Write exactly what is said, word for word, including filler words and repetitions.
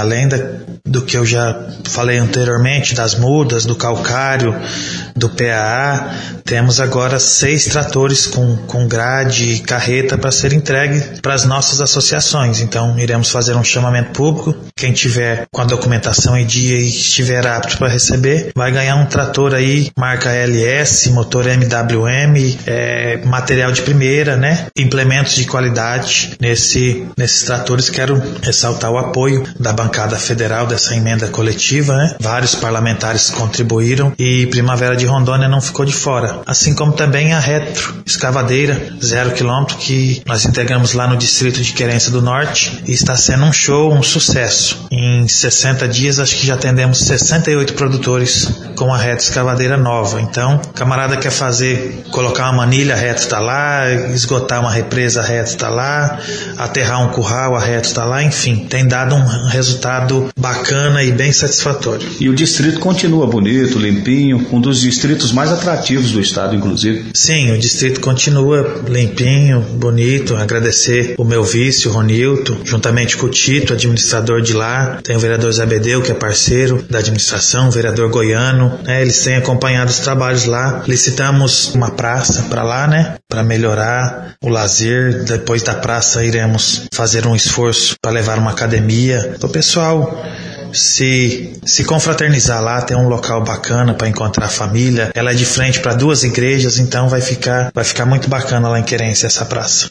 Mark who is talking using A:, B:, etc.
A: Além da, do que eu já falei anteriormente, das mudas, do calcário, do P A A, temos agora seis tratores com, com grade e carreta para ser entregue para as nossas associações. Então, iremos fazer um chamamento público. Quem tiver com a documentação em dia e estiver apto para receber, vai ganhar um trator aí, marca L S, motor M W M, é, material de primeira, né? Implementos de qualidade nesse, nesses tratores. Quero ressaltar o apoio da bancada federal dessa emenda coletiva, né? Vários parlamentares contribuíram e Primavera de Rondônia não ficou de fora. Assim como também a Retro Escavadeira, zero quilômetro, que nós integramos lá no Distrito de Querência do Norte, e está sendo um show, um sucesso. Em sessenta dias, acho que já atendemos sessenta e oito produtores com a Retro Escavadeira nova. Então, camarada quer fazer, colocar uma manilha, a Retro está lá, esgotar uma represa, a Retro está lá, aterrar um curral, a Retro está lá, enfim, tem dado um resultado bacana e bem satisfatório.
B: E o distrito continua bonito, limpinho, um dos distritos mais atrativos do estado, inclusive.
A: Sim, o distrito continua limpinho, bonito. Agradecer o meu vice, o Ronilton, juntamente com o Tito, administrador de lá. Tem o vereador Zabedeu, que é parceiro da administração, o vereador Goiano, né? Eles têm acompanhado os trabalhos lá. Licitamos uma praça para lá, né? Para melhorar o lazer. Depois da praça iremos fazer um esforço para levar uma academia. O pessoal se se confraternizar lá, tem um local bacana para encontrar a família. Ela é de frente para duas igrejas, então vai ficar vai ficar muito bacana lá em Querência essa praça.